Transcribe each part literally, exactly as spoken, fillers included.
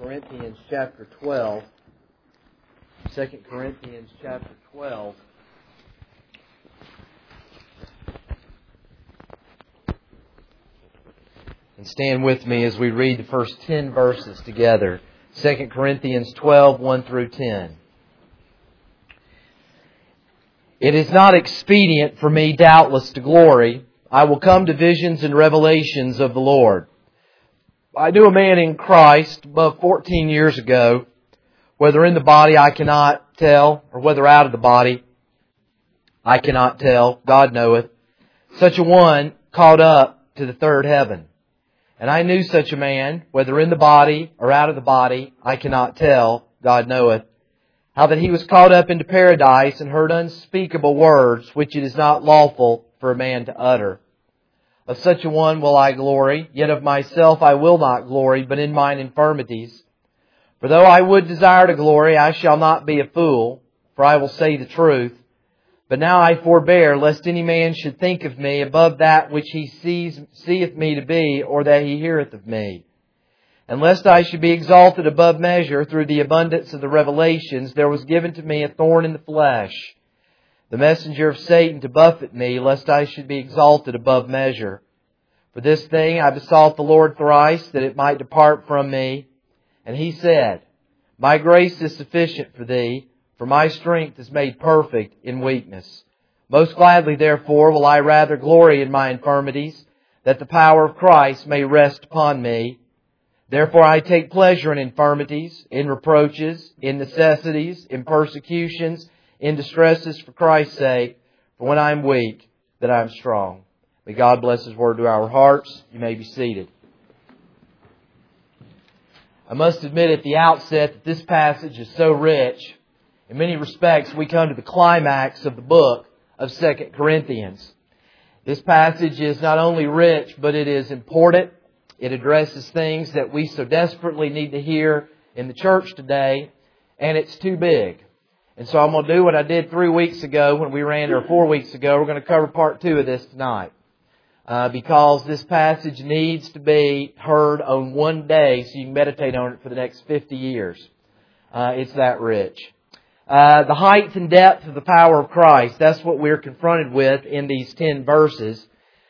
Corinthians chapter twelve. Second Corinthians chapter twelve. And stand with me as we read the first ten verses together. Second Corinthians twelve, one through ten. It is not expedient for me, doubtless, to glory. I will come to visions and revelations of the Lord. I knew a man in Christ above fourteen years ago, whether in the body I cannot tell, or whether out of the body I cannot tell, God knoweth. Such a one caught up to the third heaven. And I knew such a man, whether in the body or out of the body, I cannot tell, God knoweth, how that he was caught up into paradise and heard unspeakable words, which it is not lawful for a man to utter. Of such a one will I glory, yet of myself I will not glory, but in mine infirmities. For though I would desire to glory, I shall not be a fool, for I will say the truth. But now I forbear, lest any man should think of me above that which he sees, seeth me to be, or that he heareth of me. And lest I should be exalted above measure through the abundance of the revelations, there was given to me a thorn in the flesh, the messenger of Satan to buffet me, lest I should be exalted above measure. For this thing I besought the Lord thrice, that it might depart from me. And He said, My grace is sufficient for thee, for my strength is made perfect in weakness. Most gladly, therefore, will I rather glory in my infirmities, that the power of Christ may rest upon me. Therefore I take pleasure in infirmities, in reproaches, in necessities, in persecutions, in distresses for Christ's sake. For when I am weak, that I am strong. May God bless His Word to our hearts. You may be seated. I must admit at the outset that this passage is so rich. In many respects, we come to the climax of the book of Second Corinthians. This passage is not only rich, but it is important. It addresses things that we so desperately need to hear in the church today, and it's too big. And so I'm going to do what I did three weeks ago when we ran, or four weeks ago. We're going to cover part two of this tonight. Uh, because this passage needs to be heard on one day so you can meditate on it for the next fifty years. Uh, it's that rich. Uh, the height and depth of the power of Christ, that's what we're confronted with in these ten verses.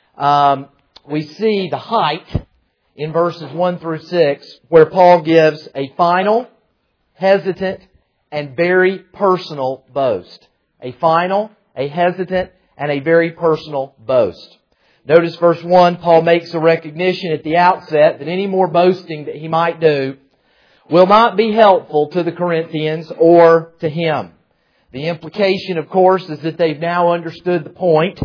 Um, we see the height in verses one through six, where Paul gives a final, hesitant, and very personal boast. A final, a hesitant, and a very personal boast. Notice verse one, Paul makes a recognition at the outset that any more boasting that he might do will not be helpful to the Corinthians or to him. The implication, of course, is that they've now understood the point,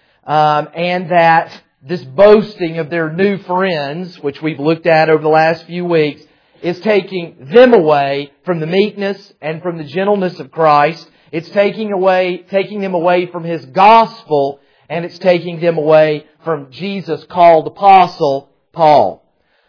um, and that this boasting of their new friends, which we've looked at over the last few weeks, is taking them away from the meekness and from the gentleness of Christ. It's taking away, taking them away from His gospel, and it's taking them away from Jesus' called apostle, Paul.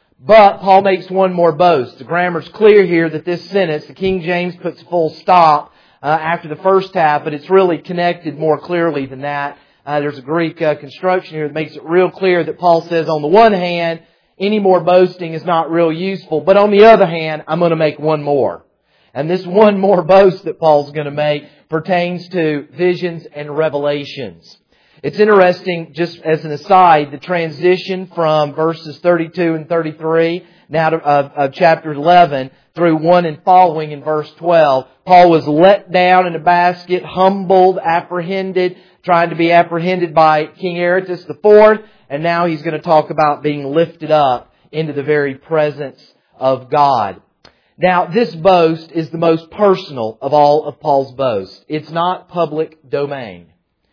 But Paul makes one more boast. The grammar's clear here that this sentence, the King James puts a full stop uh, after the first half, but it's really connected more clearly than that. Uh, there's a Greek uh, construction here that makes it real clear that Paul says, on the one hand, any more boasting is not real useful, but on the other hand, I'm going to make one more. And this one more boast that Paul's going to make pertains to visions and revelations. It's interesting, just as an aside, the transition from verses thirty-two and thirty-three, now to, of, of chapter eleven, through one and following in verse twelve. Paul was let down in a basket, humbled, apprehended, trying to be apprehended by King Aretas the fourth, and now he's going to talk about being lifted up into the very presence of God. Now, this boast is the most personal of all of Paul's boasts. It's not public domain.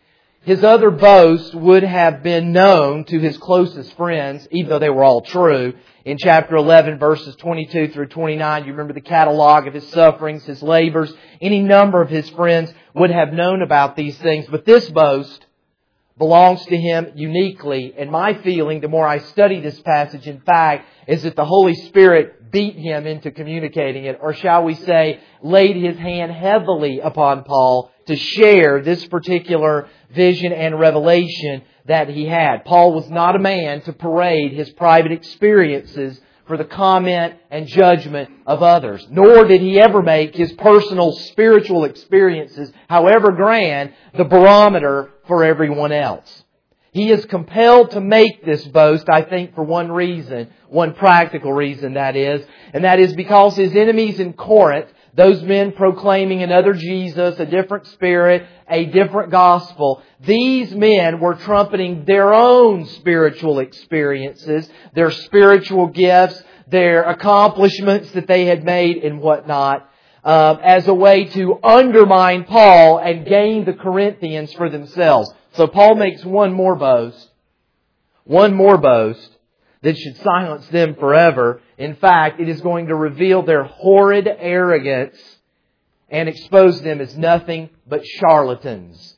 His other boasts would have been known to his closest friends, even though they were all true. In chapter eleven, verses twenty-two through twenty-nine, you remember the catalog of his sufferings, his labors. Any number of his friends would have known about these things. But this boast belongs to him uniquely. And my feeling, the more I study this passage, in fact, is that the Holy Spirit beat him into communicating it. Or shall we say, laid His hand heavily upon Paul to share this particular vision and revelation that he had. Paul was not a man to parade his private experiences for the comment and judgment of others. Nor did He ever make His personal spiritual experiences, however grand, the barometer for everyone else. He is compelled to make this boast, I think, for one reason, one practical reason that is, and that is because His enemies in Corinth, those men proclaiming another Jesus, a different Spirit, a different gospel, these men were trumpeting their own spiritual experiences, their spiritual gifts, their accomplishments that they had made and whatnot, uh, as a way to undermine Paul and gain the Corinthians for themselves. So Paul makes one more boast, one more boast that should silence them forever. In fact, it is going to reveal their horrid arrogance and expose them as nothing but charlatans.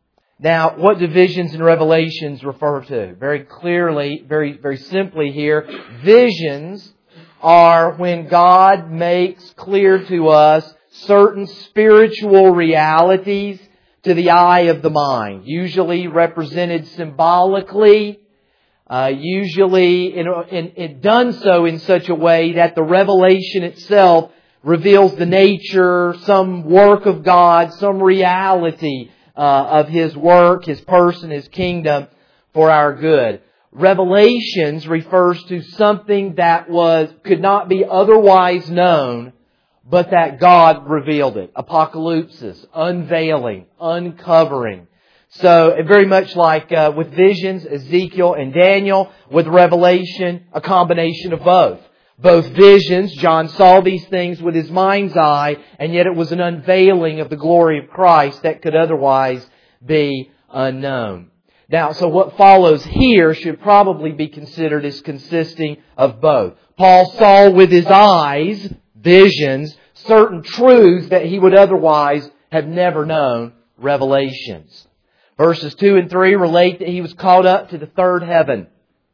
Now, what do visions and revelations refer to? Very clearly, very, very simply here, visions are when God makes clear to us certain spiritual realities to the eye of the mind, usually represented symbolically, uh, usually in, in, in done so in such a way that the revelation itself reveals the nature, some work of God, some reality uh, of His work, His person, His kingdom for our good. Revelations refers to something that was could not be otherwise known, but that God revealed it. Apocalypsis, unveiling, uncovering. So, very much like uh, with visions, Ezekiel and Daniel, with revelation, a combination of both. Both visions, John saw these things with his mind's eye, and yet it was an unveiling of the glory of Christ that could otherwise be unknown. Now, so what follows here should probably be considered as consisting of both. Paul saw with his eyes, visions, certain truths that he would otherwise have never known, revelations. Verses two and three relate that he was caught up to the third heaven.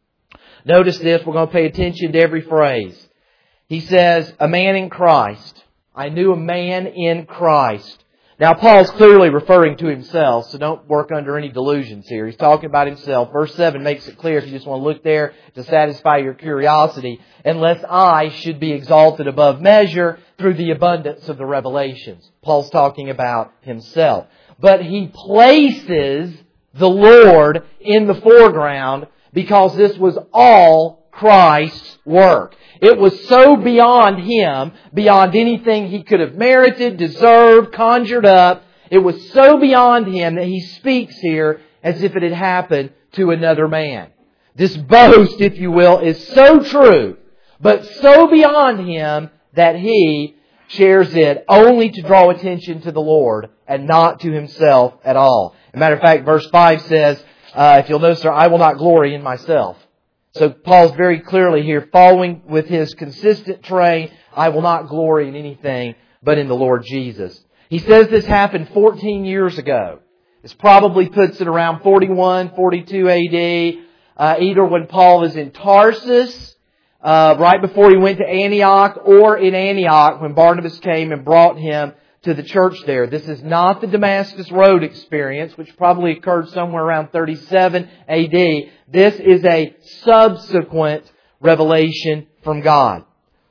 Notice this, we're going to pay attention to every phrase. He says, a man in Christ. I knew a man in Christ. Now, Paul's clearly referring to himself, so don't work under any delusions here. He's talking about himself. Verse seven makes it clear if you just want to look there to satisfy your curiosity. Unless I should be exalted above measure through the abundance of the revelations. Paul's talking about himself. But he places the Lord in the foreground because this was all Christ's work. It was so beyond Him, beyond anything He could have merited, deserved, conjured up. It was so beyond Him that He speaks here as if it had happened to another man. This boast, if you will, is so true, but so beyond Him that He shares it only to draw attention to the Lord and not to Himself at all. As a matter of fact, verse five says, uh, if you'll notice there, I will not glory in myself. So Paul's very clearly here following with his consistent train, I will not glory in anything but in the Lord Jesus. He says this happened fourteen years ago. This probably puts it around forty-one, forty-two A D, uh, either when Paul was in Tarsus, uh, right before he went to Antioch, or in Antioch when Barnabas came and brought him to the church there. This is not the Damascus Road experience, which probably occurred somewhere around thirty-seven A D. This is a subsequent revelation from God.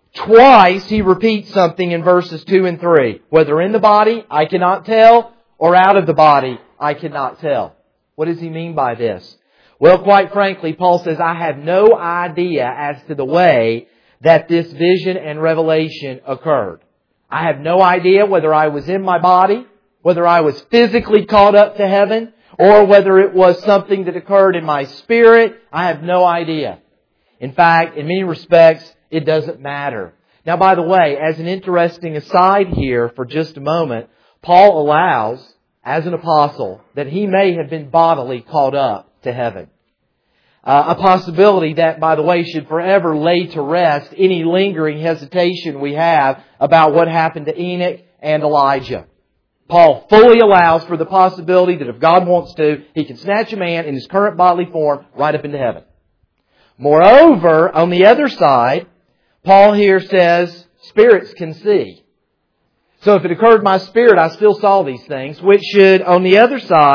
Twice he repeats something in verses two and three. Whether in the body, I cannot tell, or out of the body, I cannot tell. What does he mean by this? Well, quite frankly, Paul says, I have no idea as to the way that this vision and revelation occurred. I have no idea whether I was in my body, whether I was physically caught up to heaven, or whether it was something that occurred in my spirit. I have no idea. In fact, in many respects, it doesn't matter. Now, by the way, as an interesting aside here for just a moment, Paul allows, as an apostle, that he may have been bodily caught up to heaven. Uh, a possibility that, by the way, should forever lay to rest any lingering hesitation we have about what happened to Enoch and Elijah. Paul fully allows for the possibility that if God wants to, He can snatch a man in his current bodily form right up into heaven. Moreover, on the other side, Paul here says, spirits can see. So if it occurred in my spirit, I still saw these things, which should, on the other side,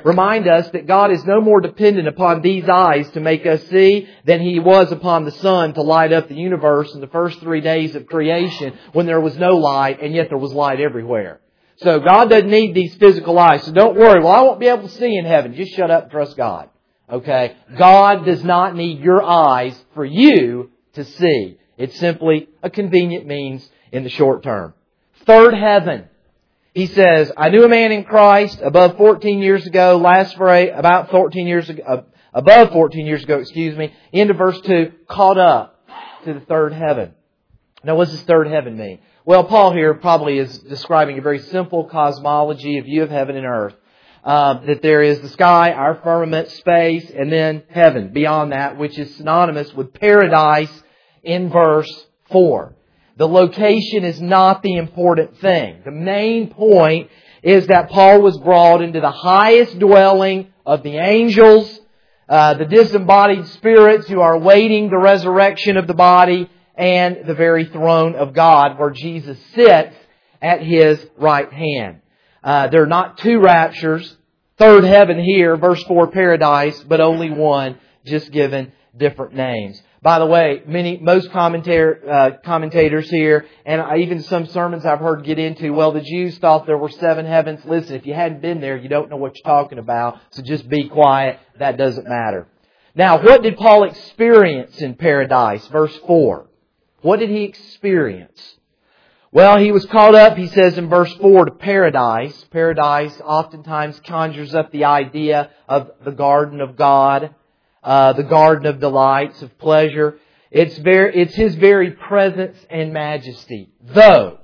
remind us that God is no more dependent upon these eyes to make us see than He was upon the sun to light up the universe in the first three days of creation when there was no light and yet there was light everywhere. So God doesn't need these physical eyes. So don't worry, well, I won't be able to see in heaven. Just shut up and trust God. Okay? God does not need your eyes for you to see. It's simply a convenient means in the short term. Third heaven. He says, I knew a man in Christ above fourteen years ago, last phrase, about fourteen years ago, uh, above fourteen years ago, excuse me, into verse two, caught up to the third heaven. Now, what does this third heaven mean? Well, Paul here probably is describing a very simple cosmology, a view of heaven and earth. Uh, that there is the sky, our firmament, space, and then heaven beyond that, which is synonymous with paradise in verse four. The location is not the important thing. The main point is that Paul was brought into the highest dwelling of the angels, uh, the disembodied spirits who are awaiting the resurrection of the body, and the very throne of God where Jesus sits at His right hand. Uh, there are not two raptures. Third heaven here, verse four, paradise, but only one, just given different names. By the way, many, most commentator, uh, commentators here, and even some sermons I've heard get into, well, the Jews thought there were seven heavens. Listen, if you hadn't been there, you don't know what you're talking about, so just be quiet. That doesn't matter. Now, what did Paul experience in paradise? Verse four. What did he experience? Well, he was caught up, he says in verse four, to paradise. Paradise oftentimes conjures up the idea of the garden of God. Uh, the garden of delights, of pleasure. It's very, it's His very presence and majesty. Though,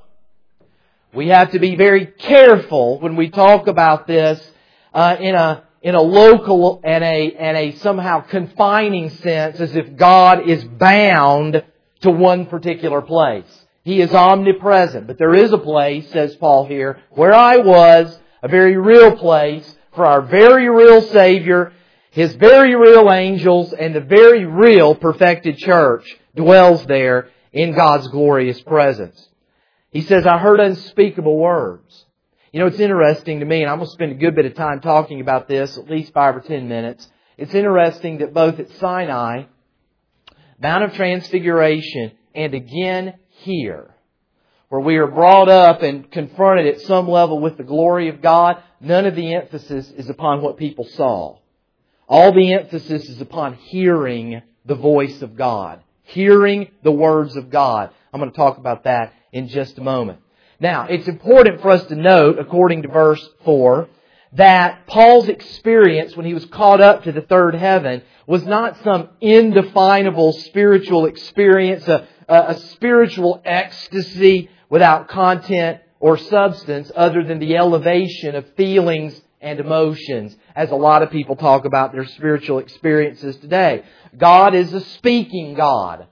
we have to be very careful when we talk about this uh, in a in a local and a and a somehow confining sense, as if God is bound to one particular place. He is omnipresent, but there is a place, says Paul here, where I was, a very real place for our very real Savior. His very real angels and the very real perfected church dwells there in God's glorious presence. He says, I heard unspeakable words. You know, it's interesting to me, and I'm going to spend a good bit of time talking about this, at least five or ten minutes. It's interesting that both at Sinai, Mount of Transfiguration, and again here, where we are brought up and confronted at some level with the glory of God, none of the emphasis is upon what people saw. All the emphasis is upon hearing the voice of God. Hearing the words of God. I'm going to talk about that in just a moment. Now, it's important for us to note, according to verse four, that Paul's experience when he was caught up to the third heaven was not some indefinable spiritual experience, a, a, a spiritual ecstasy without content or substance other than the elevation of feelings and emotions, as a lot of people talk about their spiritual experiences today. God is a speaking God.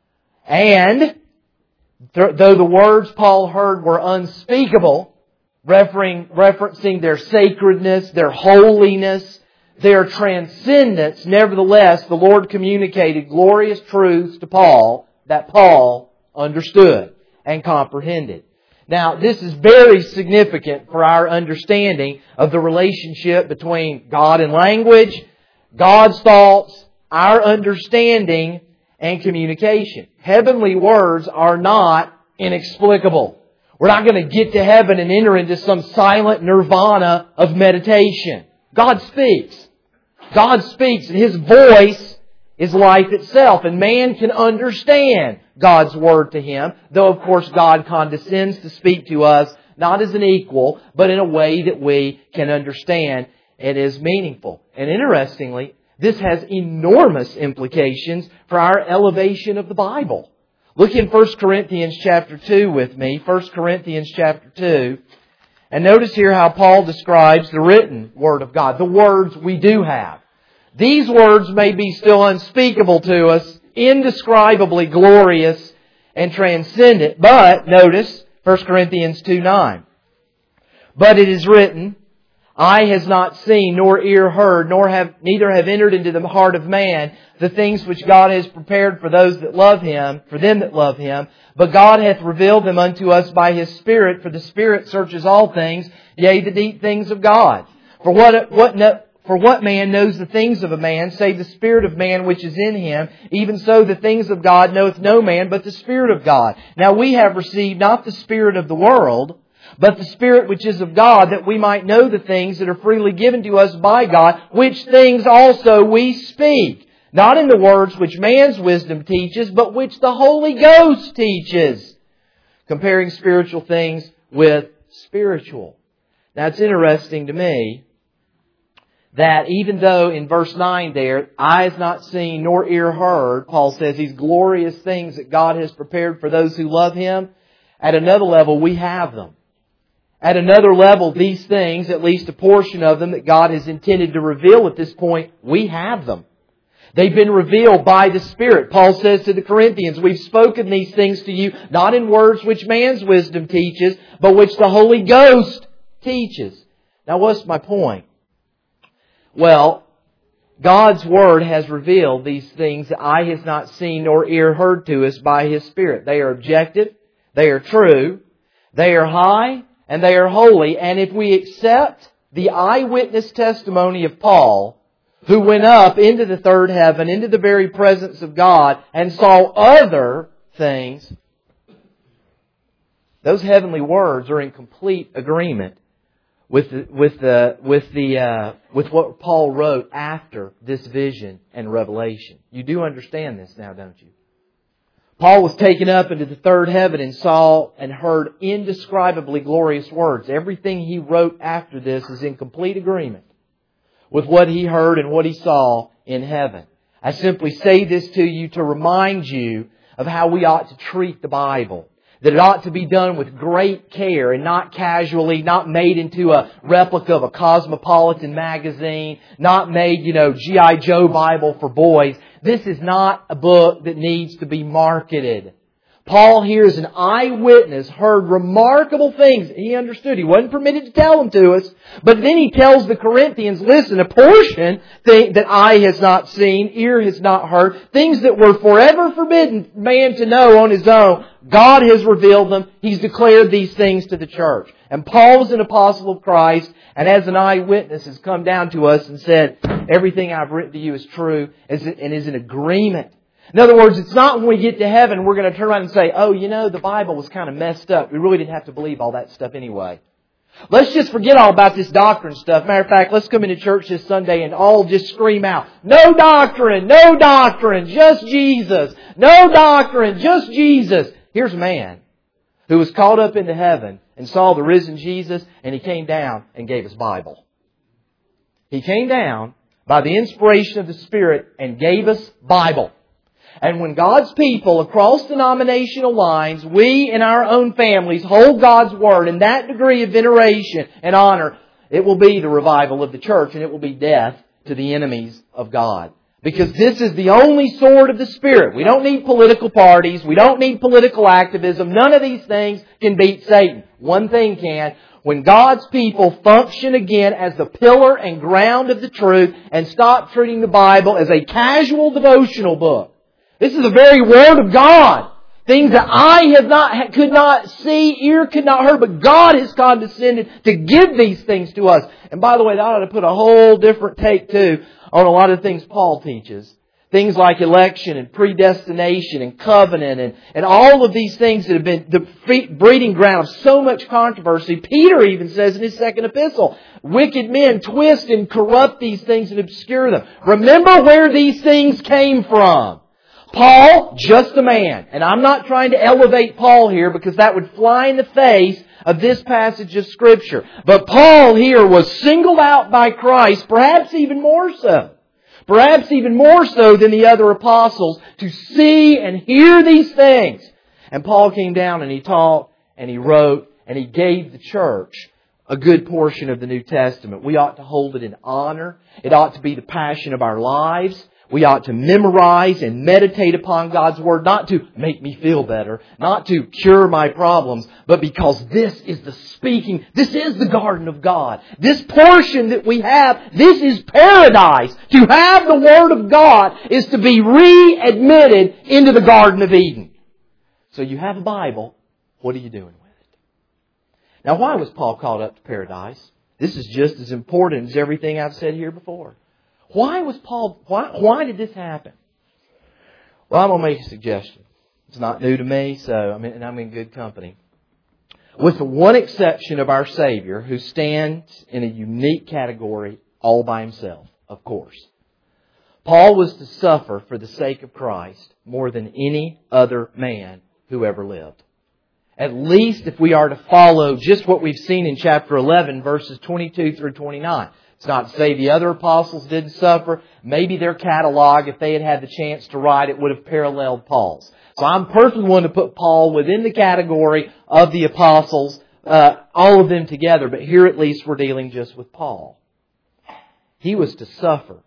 And th- though the words Paul heard were unspeakable, referring, referencing their sacredness, their holiness, their transcendence, nevertheless, the Lord communicated glorious truths to Paul that Paul understood and comprehended. Now, this is very significant for our understanding of the relationship between God and language, God's thoughts, our understanding, and communication. Heavenly words are not inexplicable. We're not going to get to heaven and enter into some silent nirvana of meditation. God speaks. God speaks, and His voice is life itself, and man can understand God's Word to him, though of course God condescends to speak to us, not as an equal, but in a way that we can understand and is meaningful. And interestingly, this has enormous implications for our elevation of the Bible. Look in First Corinthians chapter two with me, First Corinthians chapter two, and notice here how Paul describes the written Word of God, the words we do have. These words may be still unspeakable to us, indescribably glorious and transcendent. But, notice, First Corinthians two nine. But it is written, eye has not seen, nor ear heard, nor have neither have entered into the heart of man the things which God has prepared for those that love Him, for them that love Him. But God hath revealed them unto us by His Spirit, for the Spirit searches all things, yea, the deep things of God. For what, what no, for what man knows the things of a man, save the Spirit of man which is in him? Even so the things of God knoweth no man, but the Spirit of God. Now we have received not the spirit of the world, but the Spirit which is of God, that we might know the things that are freely given to us by God, which things also we speak. Not in the words which man's wisdom teaches, but which the Holy Ghost teaches. Comparing spiritual things with spiritual. Now it's interesting to me that even though in verse nine there, eye has not seen nor ear heard, Paul says these glorious things that God has prepared for those who love Him, at another level we have them. At another level, these things, at least a portion of them that God has intended to reveal at this point, we have them. They've been revealed by the Spirit. Paul says to the Corinthians, we've spoken these things to you, not in words which man's wisdom teaches, but which the Holy Ghost teaches. Now what's my point? Well, God's Word has revealed these things that eye has not seen nor ear heard to us by His Spirit. They are objective, they are true, they are high, and they are holy. And if we accept the eyewitness testimony of Paul, who went up into the third heaven, into the very presence of God, and saw other things, those heavenly words are in complete agreement with the, with the, with the, uh, with what Paul wrote after this vision and revelation. You do understand this now, don't you? Paul was taken up into the third heaven and saw and heard indescribably glorious words. Everything he wrote after this is in complete agreement with what he heard and what he saw in heaven. I simply say this to you to remind you of how we ought to treat the Bible. That it ought to be done with great care and not casually, not made into a replica of a Cosmopolitan magazine, not made, you know, G I Joe Bible for boys. This is not a book that needs to be marketed. Paul here as an eyewitness heard remarkable things that he understood. He wasn't permitted to tell them to us. But then he tells the Corinthians, listen, a portion that eye has not seen, ear has not heard, things that were forever forbidden man to know on his own, God has revealed them. He's declared these things to the church. And Paul is an apostle of Christ, and as an eyewitness has come down to us and said, everything I've written to you is true and is in agreement. In other words, it's not when we get to heaven we're going to turn around and say, oh, you know, the Bible was kind of messed up. We really didn't have to believe all that stuff anyway. Let's just forget all about this doctrine stuff. Matter of fact, let's come into church this Sunday and all just scream out, no doctrine, no doctrine, just Jesus. No doctrine, just Jesus. Here's a man who was caught up into heaven and saw the risen Jesus, and he came down and gave us Bible. He came down by the inspiration of the Spirit and gave us Bible. And when God's people across denominational lines, we in our own families hold God's Word in that degree of veneration and honor, it will be the revival of the church, and it will be death to the enemies of God. Because this is the only sword of the Spirit. We don't need political parties. We don't need political activism. None of these things can beat Satan. One thing can. When God's people function again as the pillar and ground of the truth and stop treating the Bible as a casual devotional book. This is the very Word of God. Things that eye have not, could not see, ear could not hear, but God has condescended to give these things to us. And by the way, that ought to put a whole different take too on a lot of things Paul teaches. Things like election and predestination and covenant and, and all of these things that have been the breeding ground of so much controversy. Peter even says in his second epistle, wicked men twist and corrupt these things and obscure them. Remember where these things came from. Paul, just a man. And I'm not trying to elevate Paul here because that would fly in the face of this passage of Scripture. But Paul here was singled out by Christ, perhaps even more so. Perhaps even more so than the other apostles, to see and hear these things. And Paul came down and he taught and he wrote and he gave the church a good portion of the New Testament. We ought to hold it in honor. It ought to be the passion of our lives. We ought to memorize and meditate upon God's Word, not to make me feel better, not to cure my problems, but because this is the speaking, this is the garden of God. This portion that we have, this is paradise. To have the Word of God is to be readmitted into the Garden of Eden. So you have a Bible, what are you doing with it? Now why was Paul called up to paradise? This is just as important as everything I've said here before. Why was Paul, why, why did this happen? Well, I'm going to make a suggestion. It's not new to me, so I'm in, and I'm in good company. With the one exception of our Savior, who stands in a unique category all by himself, of course. Paul was to suffer for the sake of Christ more than any other man who ever lived. At least if we are to follow just what we've seen in chapter eleven, verses twenty-two through twenty-nine. It's not to say the other apostles didn't suffer. Maybe their catalog, if they had had the chance to write it, would have paralleled Paul's. So I'm personally willing to put Paul within the category of the apostles, uh, all of them together. But here at least we're dealing just with Paul. He was to suffer.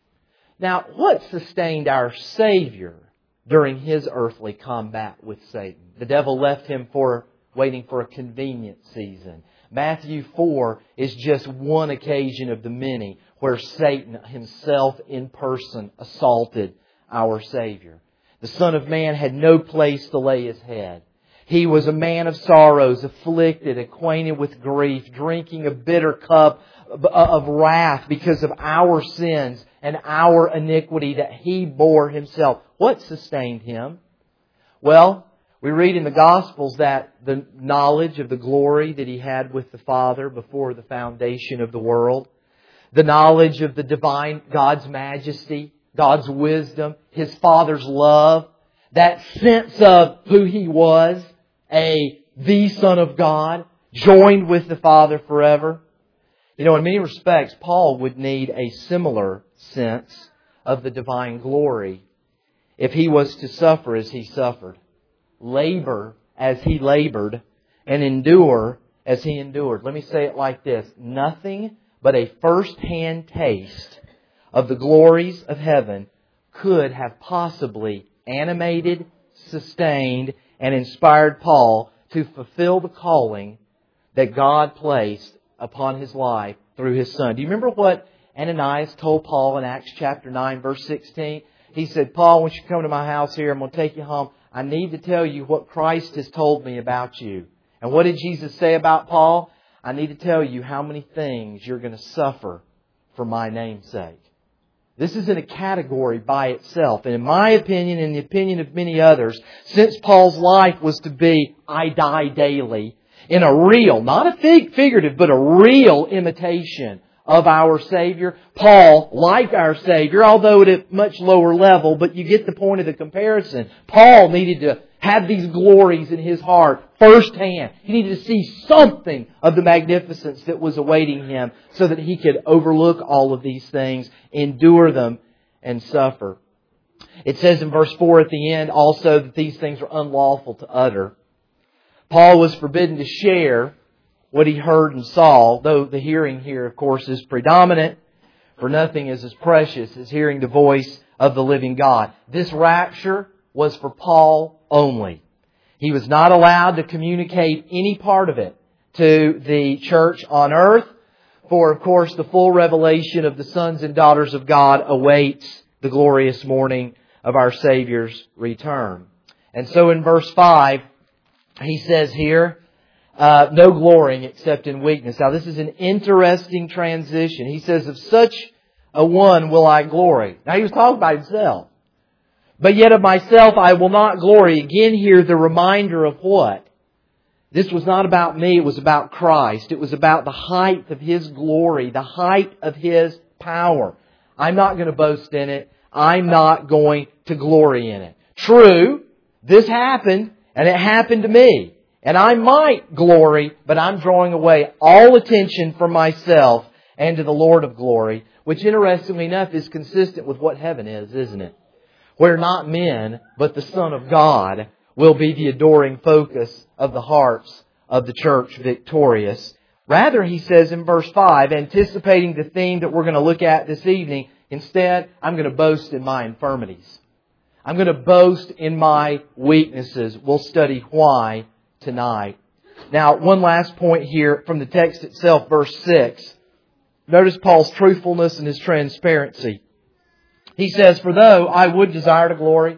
Now, what sustained our Savior during His earthly combat with Satan? The devil left Him for waiting for a convenient season. Matthew four is just one occasion of the many where Satan himself in person assaulted our Savior. The Son of Man had no place to lay His head. He was a man of sorrows, afflicted, acquainted with grief, drinking a bitter cup of wrath because of our sins and our iniquity that He bore Himself. What sustained Him? Well, we read in the Gospels that the knowledge of the glory that He had with the Father before the foundation of the world, the knowledge of the divine God's majesty, God's wisdom, His Father's love, that sense of who He was, a the Son of God, joined with the Father forever. You know, in many respects, Paul would need a similar sense of the divine glory if he was to suffer as he suffered, labor as he labored, and endure as he endured. Let me say it like this. Nothing but a first-hand taste of the glories of heaven could have possibly animated, sustained, and inspired Paul to fulfill the calling that God placed upon his life through His Son. Do you remember what Ananias told Paul in Acts chapter nine, verse sixteen? He said, Paul, once you come to my house here, I'm going to take you home. I need to tell you what Christ has told me about you. And what did Jesus say about Paul? I need to tell you how many things you're going to suffer for my name's sake. This isn't a category by itself. And in my opinion, and the opinion of many others, since Paul's life was to be, I die daily, in a real, not a fig- figurative, but a real imitation of our Savior, Paul, like our Savior, although at a much lower level, but you get the point of the comparison. Paul needed to have these glories in his heart firsthand. He needed to see something of the magnificence that was awaiting him so that he could overlook all of these things, endure them, and suffer. It says in verse four at the end also that these things are unlawful to utter. Paul was forbidden to share what he heard and saw, though the hearing here, of course, is predominant. For nothing is as precious as hearing the voice of the living God. This rapture was for Paul only. He was not allowed to communicate any part of it to the church on earth. For, of course, the full revelation of the sons and daughters of God awaits the glorious morning of our Savior's return. And so in verse five, he says here, uh, no glorying except in weakness. Now this is an interesting transition. He says, of such a one will I glory. Now he was talking about himself. But yet of myself I will not glory. Again here the reminder of what? This was not about me, it was about Christ. It was about the height of His glory, the height of His power. I'm not going to boast in it. I'm not going to glory in it. True, this happened, and it happened to me. And I might glory, but I'm drawing away all attention from myself and to the Lord of glory, which interestingly enough is consistent with what heaven is, isn't it? Where not men, but the Son of God will be the adoring focus of the hearts of the church victorious. Rather, he says in verse five, anticipating the theme that we're going to look at this evening, instead, I'm going to boast in my infirmities. I'm going to boast in my weaknesses. We'll study why tonight. Now, one last point here from the text itself, verse six. Notice Paul's truthfulness and his transparency. He says, for though I would desire to glory,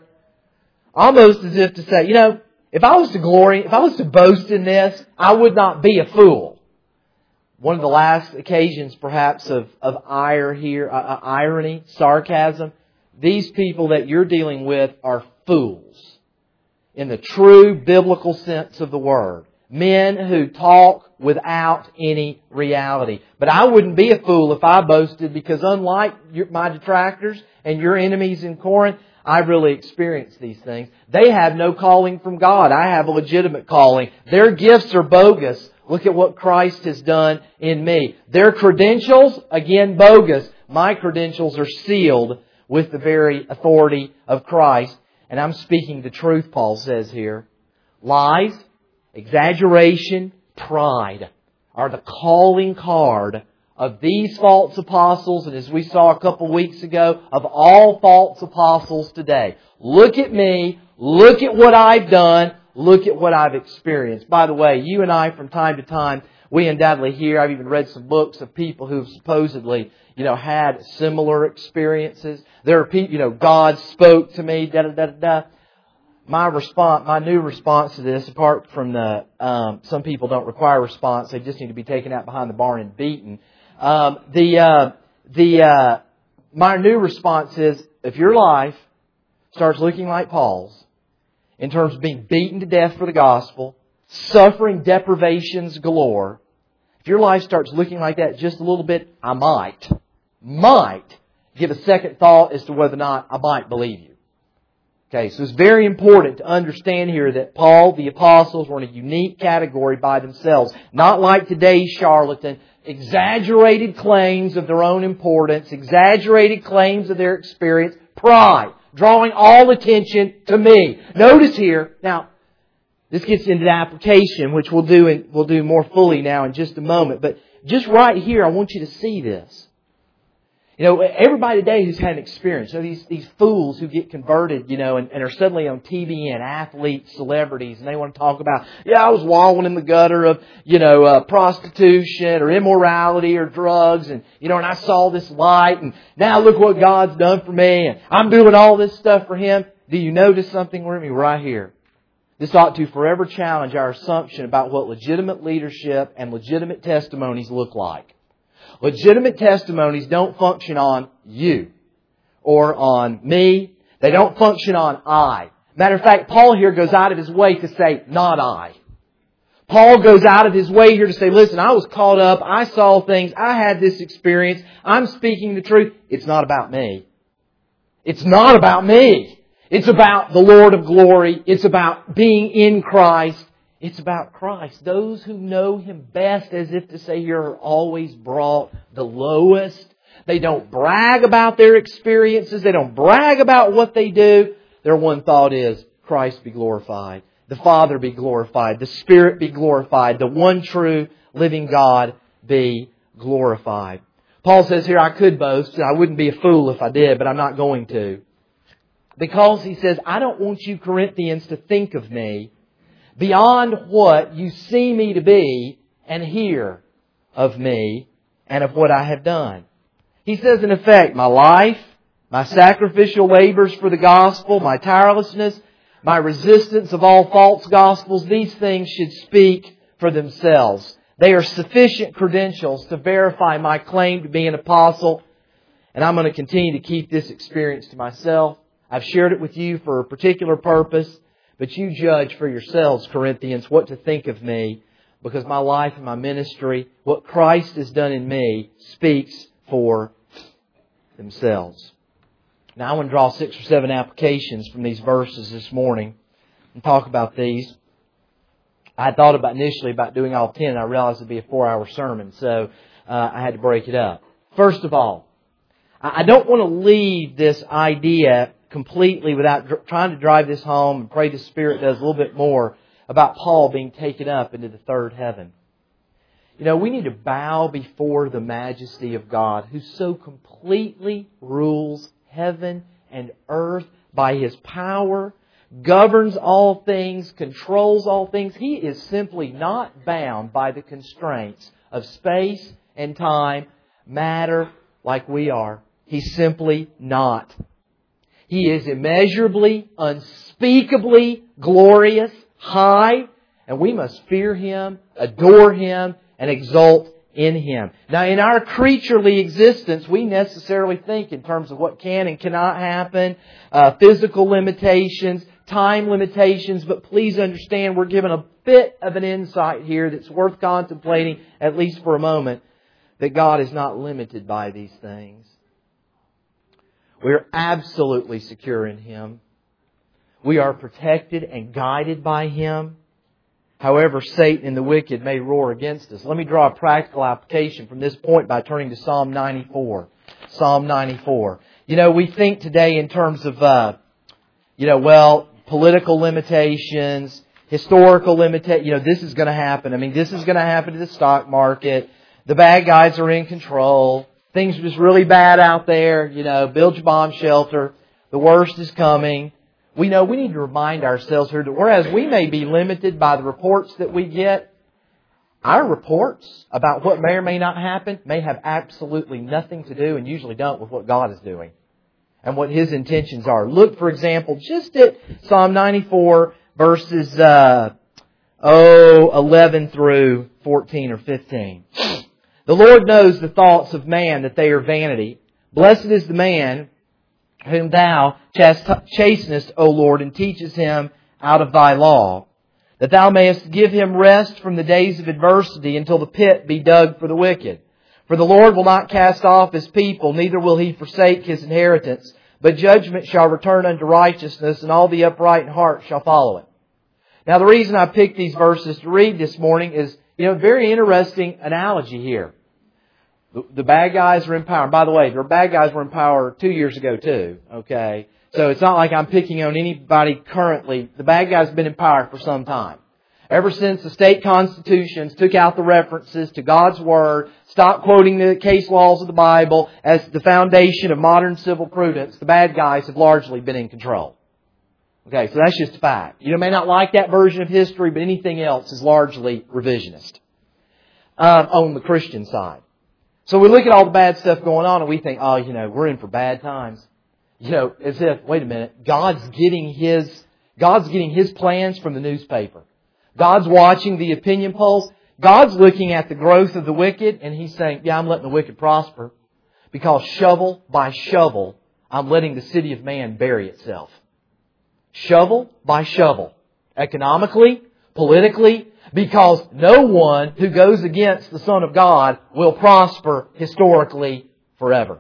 almost as if to say, you know, if I was to glory, if I was to boast in this, I would not be a fool. one of the last occasions perhaps of, of ire here, uh, irony, sarcasm. These people that you're dealing with are fools in the true biblical sense of the word. Men who talk without any reality. But I wouldn't be a fool if I boasted, because unlike your, my detractors and your enemies in Corinth, I really experienced these things. They have no calling from God. I have a legitimate calling. Their gifts are bogus. Look at what Christ has done in me. Their credentials, again, bogus. My credentials are sealed with the very authority of Christ. And I'm speaking the truth, Paul says here. Lies, exaggeration, pride are the calling card of these false apostles, and as we saw a couple weeks ago, of all false apostles today. Look at me. Look at what I've done. Look at what I've experienced. By the way, you and I, from time to time, we undoubtedly hear, I've even read some books of people who've supposedly, you know, had similar experiences. There are people, you know, God spoke to me, da da da da. My response, my new response to this, apart from the, um, some people don't require a response, they just need to be taken out behind the barn and beaten. Um, the, uh, the, uh, my new response is, if your life starts looking like Paul's, in terms of being beaten to death for the gospel, suffering deprivations galore, if your life starts looking like that just a little bit, I might, might give a second thought as to whether or not I might believe you. Okay, so it's very important to understand here that Paul, the apostles, were in a unique category by themselves. Not like today's charlatan, exaggerated claims of their own importance, exaggerated claims of their experience, pride, drawing all attention to me. Notice here, now, this gets into the application, which we'll do in, we'll do more fully now in just a moment. But just right here, I want you to see this. You know, everybody today who's had an experience, you know, these, these fools who get converted, you know, and, and are suddenly on T V and athletes, celebrities, and they want to talk about, yeah, I was wallowing in the gutter of, you know, uh, prostitution or immorality or drugs, and, you know, and I saw this light, and now look what God's done for me, and I'm doing all this stuff for Him. Do you notice something with me right here? This ought to forever challenge our assumption about what legitimate leadership and legitimate testimonies look like. Legitimate testimonies don't function on you or on me. They don't function on I. Matter of fact, Paul here goes out of his way to say, not I. Paul goes out of his way here to say, listen, I was caught up. I saw things. I had this experience. I'm speaking the truth. It's not about me. It's not about me. It's about the Lord of glory. It's about being in Christ. It's about Christ. Those who know Him best, as if to say here, are always brought the lowest. They don't brag about their experiences. They don't brag about what they do. Their one thought is, Christ be glorified. The Father be glorified. The Spirit be glorified. The one true living God be glorified. Paul says here, I could boast. I wouldn't be a fool if I did, but I'm not going to. Because he says, I don't want you Corinthians to think of me beyond what you see me to be and hear of me and of what I have done. He says, in effect, my life, my sacrificial labors for the gospel, my tirelessness, my resistance of all false gospels, these things should speak for themselves. They are sufficient credentials to verify my claim to be an apostle, and I'm going to continue to keep this experience to myself. I've shared it with you for a particular purpose, but you judge for yourselves, Corinthians, what to think of me, because my life and my ministry, what Christ has done in me, speaks for themselves. Now I want to draw six or seven applications from these verses this morning and talk about these. I had thought about initially about doing all ten, and I realized it would be a four-hour sermon, so uh, I had to break it up. First of all, I don't want to leave this idea completely without dr- trying to drive this home, and pray the Spirit does a little bit more about Paul being taken up into the third heaven. You know, we need to bow before the majesty of God, who so completely rules heaven and earth by His power, governs all things, controls all things. He is simply not bound by the constraints of space and time, matter, like we are. He's simply not. He is immeasurably, unspeakably glorious, high, and we must fear Him, adore Him, and exult in Him. Now, in our creaturely existence, we necessarily think in terms of what can and cannot happen, uh, physical limitations, time limitations, but please understand we're given a bit of an insight here that's worth contemplating, at least for a moment, that God is not limited by these things. We're absolutely secure in Him. We are protected and guided by Him. However, Satan and the wicked may roar against us. Let me draw a practical application from this point by turning to Psalm ninety-four. Psalm ninety-four. You know, we think today in terms of, uh, you know, well, political limitations, historical limitations. You know, this is going to happen. I mean, this is going to happen to the stock market. The bad guys are in control. Things are just really bad out there. You know, build your bomb shelter. The worst is coming. We know we need to remind ourselves here that whereas we may be limited by the reports that we get, our reports about what may or may not happen may have absolutely nothing to do, and usually don't, with what God is doing and what His intentions are. Look, for example, just at Psalm ninety-four, verses uh, oh, eleven through fourteen or fifteen. The Lord knows the thoughts of man, that they are vanity. Blessed is the man whom Thou chastenest, O Lord, and teachest him out of Thy law, that Thou mayest give him rest from the days of adversity until the pit be dug for the wicked. For the Lord will not cast off His people, neither will He forsake His inheritance, but judgment shall return unto righteousness, and all the upright in heart shall follow it. Now, the reason I picked these verses to read this morning is, you know, very interesting analogy here. The bad guys are in power. And by the way, the bad guys were in power two years ago too. Okay? So it's not like I'm picking on anybody currently. The bad guys have been in power for some time. Ever since the state constitutions took out the references to God's Word, stopped quoting the case laws of the Bible as the foundation of modern civil prudence, the bad guys have largely been in control. Okay, so that's just a fact. You may not like that version of history, but anything else is largely revisionist um, on the Christian side. So we look at all the bad stuff going on and we think, oh, you know, we're in for bad times. You know, as if, wait a minute, God's getting His, God's getting His plans from the newspaper. God's watching the opinion polls. God's looking at the growth of the wicked and He's saying, yeah, I'm letting the wicked prosper. Because shovel by shovel, I'm letting the city of man bury itself. Shovel by shovel. Economically, politically, because no one who goes against the Son of God will prosper historically forever.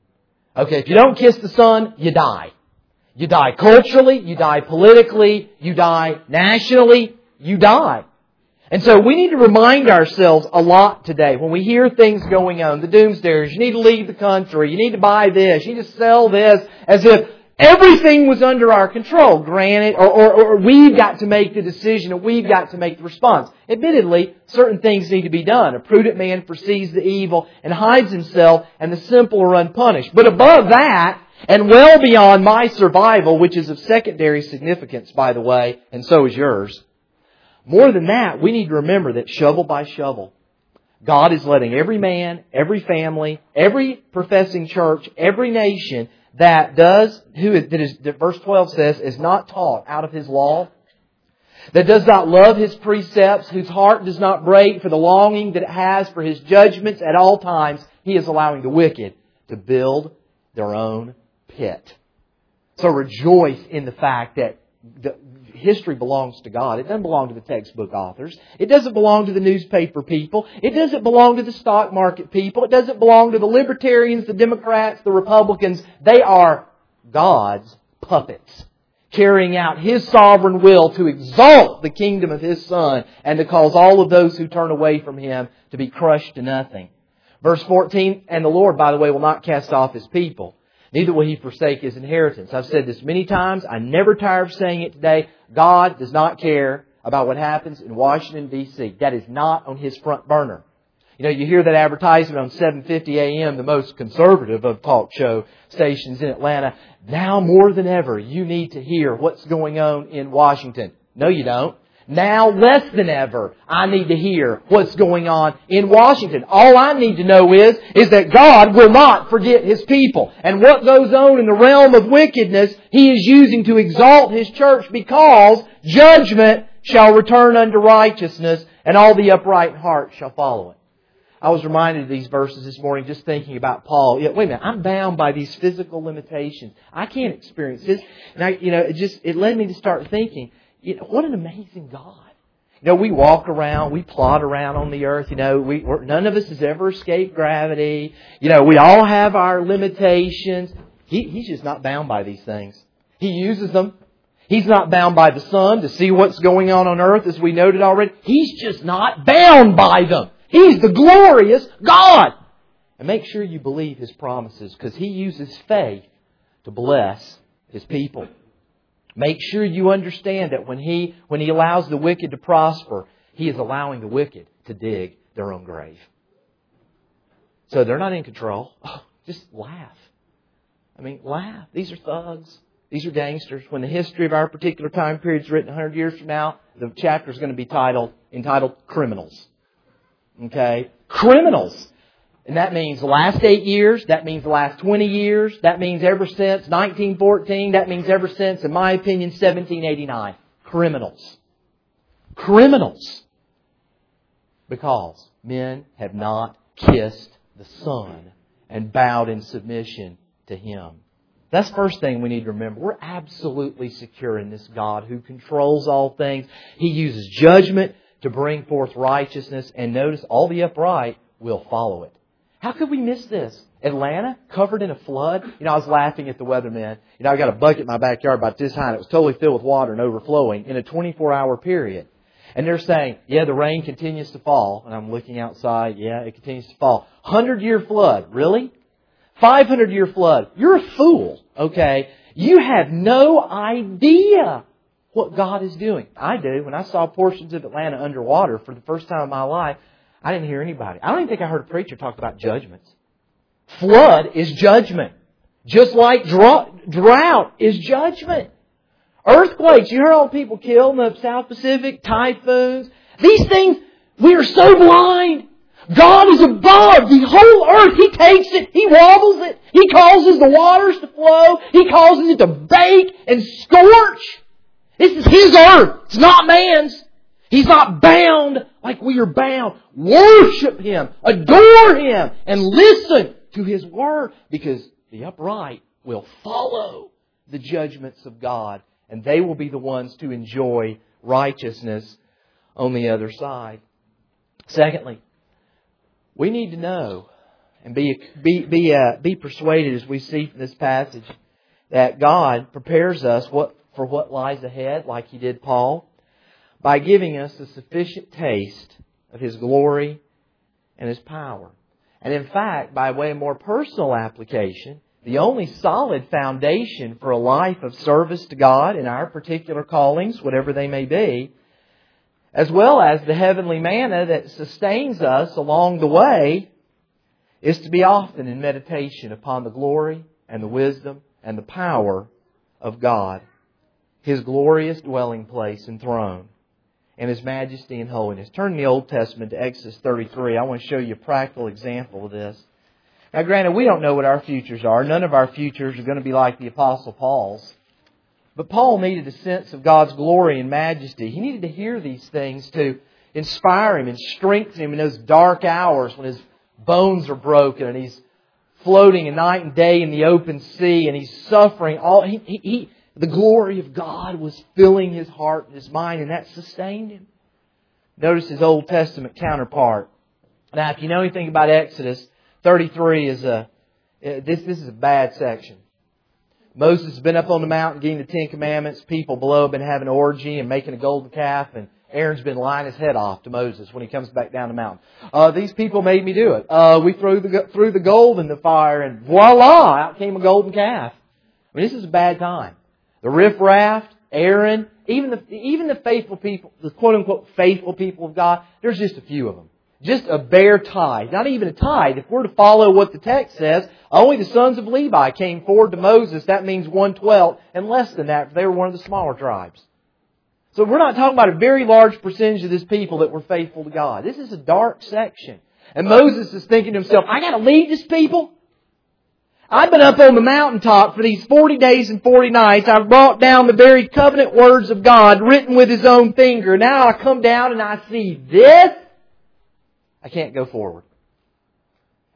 Okay, if you don't kiss the Son, you die. You die culturally, you die politically, you die nationally, you die. And so we need to remind ourselves a lot today when we hear things going on, the doomsdayers, you need to leave the country, you need to buy this, you need to sell this, as if everything was under our control, granted, or, or, or we've got to make the decision, or we've got to make the response. Admittedly, certain things need to be done. A prudent man foresees the evil and hides himself, and the simple are unpunished. But above that, and well beyond my survival, which is of secondary significance, by the way, and so is yours, more than that, we need to remember that shovel by shovel, God is letting every man, every family, every professing church, every nation that does, who is, that is, that verse twelve says, is not taught out of His law, that does not love His precepts, whose heart does not break for the longing that it has for His judgments at all times, He is allowing the wicked to build their own pit. So rejoice in the fact that the history belongs to God. It doesn't belong to the textbook authors. It doesn't belong to the newspaper people. It doesn't belong to the stock market people. It doesn't belong to the libertarians, the Democrats, the Republicans. They are God's puppets, carrying out His sovereign will to exalt the kingdom of His Son and to cause all of those who turn away from Him to be crushed to nothing. Verse fourteen, and the Lord, by the way, will not cast off His people. Neither will He forsake His inheritance. I've said this many times. I never tire of saying it today. God does not care about what happens in Washington, D C That is not on His front burner. You know, you hear that advertisement on seven fifty a m, the most conservative of talk show stations in Atlanta. Now more than ever, you need to hear what's going on in Washington. No, you don't. Now less than ever, I need to hear what's going on in Washington. All I need to know is, is that God will not forget His people. And what goes on in the realm of wickedness, He is using to exalt His church, because judgment shall return unto righteousness, and all the upright in heart shall follow it. I was reminded of these verses this morning just thinking about Paul. Yeah, wait a minute, I'm bound by these physical limitations. I can't experience this. And I, you know, it just, it led me to start thinking, you know, what an amazing God. You know, we walk around, we plod around on the earth. You know, we we're, none of us has ever escaped gravity. You know, we all have our limitations. He, he's just not bound by these things. He uses them. He's not bound by the sun to see what's going on on earth, as we noted already. He's just not bound by them. He's the glorious God. And make sure you believe His promises, because He uses faith to bless His people. Make sure you understand that when He when He allows the wicked to prosper, He is allowing the wicked to dig their own grave. So they're not in control. Oh, just laugh. I mean, laugh. These are thugs. These are gangsters. When the history of our particular time period is written one hundred years from now, the chapter is going to be titled entitled Criminals. Okay? Criminals. And that means the last eight years. That means the last twenty years. That means ever since nineteen fourteen. That means ever since, in my opinion, seventeen eighty-nine. Criminals. Criminals. Because men have not kissed the Son and bowed in submission to Him. That's the first thing we need to remember. We're absolutely secure in this God who controls all things. He uses judgment to bring forth righteousness. And notice, all the upright will follow it. How could we miss this? Atlanta, covered in a flood. You know, I was laughing at the weatherman. You know, I got a bucket in my backyard about this high, and it was totally filled with water and overflowing in a twenty-four hour period. And they're saying, yeah, the rain continues to fall. And I'm looking outside. Yeah, it continues to fall. hundred year flood. Really? five hundred year flood. You're a fool. Okay? You have no idea what God is doing. I do. When I saw portions of Atlanta underwater for the first time in my life, I didn't hear anybody. I don't even think I heard a preacher talk about judgments. Flood is judgment. Just like drought, drought is judgment. Earthquakes. You heard all the people killed in the South Pacific. Typhoons. These things, we are so blind. God is above the whole earth. He takes it. He wobbles it. He causes the waters to flow. He causes it to bake and scorch. This is His earth. It's not man's. He's not bound like we are bound. Worship Him. Adore Him. And listen to His Word. Because the upright will follow the judgments of God. And they will be the ones to enjoy righteousness on the other side. Secondly, we need to know and be be be uh, be persuaded, as we see from this passage, that God prepares us what for what lies ahead, like He did Paul, by giving us a sufficient taste of His glory and His power. And in fact, by way of more personal application, the only solid foundation for a life of service to God in our particular callings, whatever they may be, as well as the heavenly manna that sustains us along the way, is to be often in meditation upon the glory and the wisdom and the power of God, His glorious dwelling place and throne, and His majesty and holiness. Turn in the Old Testament to Exodus thirty-three. I want to show you a practical example of this. Now, granted, we don't know what our futures are. None of our futures are going to be like the Apostle Paul's. But Paul needed a sense of God's glory and majesty. He needed to hear these things to inspire him and strengthen him in those dark hours when his bones are broken and he's floating a night and day in the open sea and he's suffering. All he, he, he, the glory of God was filling his heart and his mind, and that sustained him. Notice his Old Testament counterpart. Now, if you know anything about Exodus, thirty-three is a this this is a bad section. Moses has been up on the mountain getting the Ten Commandments. People below have been having an orgy and making a golden calf. And Aaron's been lying his head off to Moses when he comes back down the mountain. Uh, these people made me do it. Uh, we threw the, threw the gold in the fire and voila, out came a golden calf. I mean, this is a bad time. The riffraff, Aaron, even the, even the faithful people, the quote unquote faithful people of God, there's just a few of them. Just a bare tithe. Not even a tithe. If we're to follow what the text says, only the sons of Levi came forward to Moses. That means one twelfth, and less than that if they were one of the smaller tribes. So we're not talking about a very large percentage of this people that were faithful to God. This is a dark section. And Moses is thinking to himself, I got to lead this people? I've been up on the mountaintop for these forty days and forty nights. I've brought down the very covenant words of God written with His own finger. Now I come down and I see this. I can't go forward.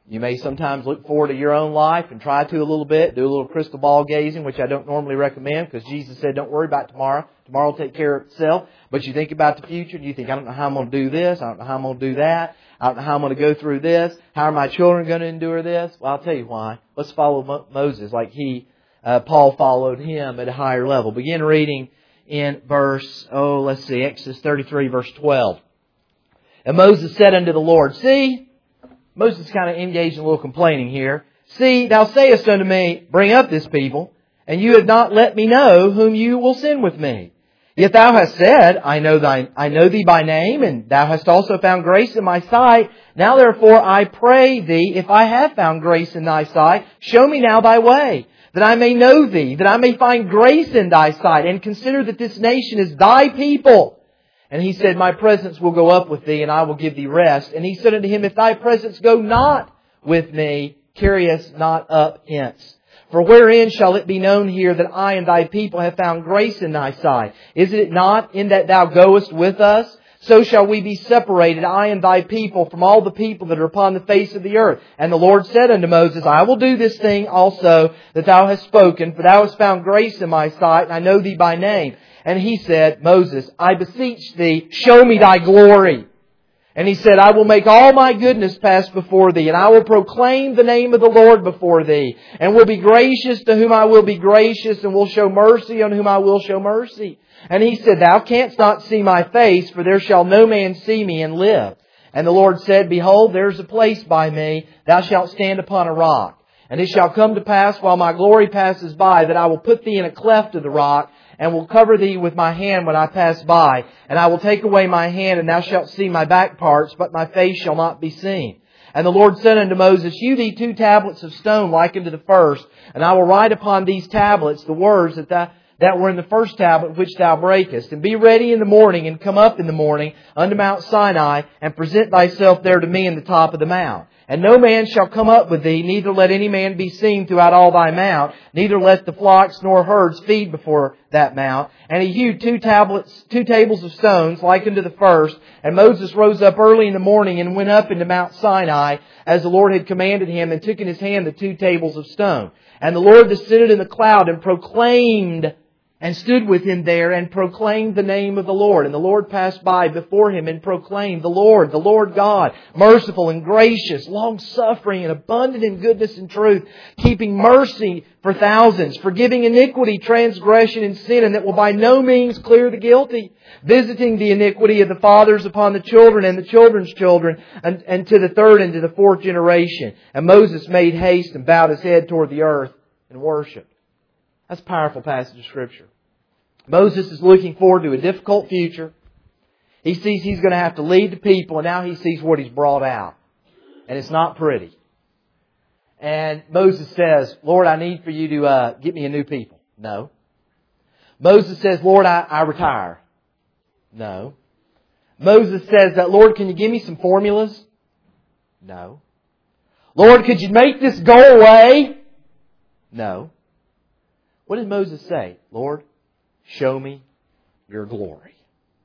You may sometimes look forward to your own life and try to a little bit, do a little crystal ball gazing, which I don't normally recommend because Jesus said, don't worry about tomorrow. Tomorrow will take care of itself. But you think about the future and you think, I don't know how I'm going to do this. I don't know how I'm going to do that. I don't know how I'm going to go through this. How are my children going to endure this? Well, I'll tell you why. Let's follow Mo- Moses like he, uh, Paul followed him at a higher level. Begin reading in verse, oh, let's see, Exodus thirty-three, verse twelve. And Moses said unto the Lord, see, Moses kind of engaged in a little complaining here. See, thou sayest unto me, bring up this people, and you have not let me know whom you will send with me. Yet thou hast said, I know thy, I know thee by name, and thou hast also found grace in my sight. Now therefore I pray thee, if I have found grace in thy sight, show me now thy way, that I may know thee, that I may find grace in thy sight, and consider that this nation is thy people. And he said, my presence will go up with thee, and I will give thee rest. And he said unto him, if thy presence go not with me, carry us not up hence. For wherein shall it be known here that I and thy people have found grace in thy sight? Is it not in that thou goest with us? So shall we be separated, I and thy people, from all the people that are upon the face of the earth. And the Lord said unto Moses, I will do this thing also that thou hast spoken, for thou hast found grace in my sight, and I know thee by name. And he said, Moses, I beseech thee, show me thy glory. And he said, I will make all my goodness pass before thee, and I will proclaim the name of the Lord before thee, and will be gracious to whom I will be gracious, and will show mercy on whom I will show mercy. And he said, thou canst not see my face, for there shall no man see me and live. And the Lord said, behold, there is a place by me, thou shalt stand upon a rock. And it shall come to pass, while my glory passes by, that I will put thee in a cleft of the rock, and will cover thee with my hand when I pass by. And I will take away my hand, and thou shalt see my back parts, but my face shall not be seen. And the Lord said unto Moses, hew thee two tablets of stone like unto the first, and I will write upon these tablets the words that thou, that were in the first tablet which thou breakest. And be ready in the morning, and come up in the morning unto Mount Sinai, and present thyself there to me in the top of the mount. And no man shall come up with thee, neither let any man be seen throughout all thy mount, neither let the flocks nor herds feed before that mount. And he hewed two tablets, two tables of stones, like unto the first. And Moses rose up early in the morning, and went up into Mount Sinai, as the Lord had commanded him, and took in his hand the two tables of stone. And the Lord descended in the cloud, and proclaimed, and stood with him there, and proclaimed the name of the Lord. And the Lord passed by before him, and proclaimed, the Lord, the Lord God, merciful and gracious, long-suffering and abundant in goodness and truth, keeping mercy for thousands, forgiving iniquity, transgression, and sin, and that will by no means clear the guilty, visiting the iniquity of the fathers upon the children and the children's children, and, and to the third and to the fourth generation. And Moses made haste and bowed his head toward the earth and worshipped. That's a powerful passage of Scripture. Moses is looking forward to a difficult future. He sees he's going to have to lead the people, and now he sees what he's brought out. And it's not pretty. And Moses says, Lord, I need for you to uh, get me a new people. No. Moses says, Lord, I, I retire. No. Moses says that, Lord, can you give me some formulas? No. Lord, could you make this go away? No. What did Moses say? Lord, show me your glory.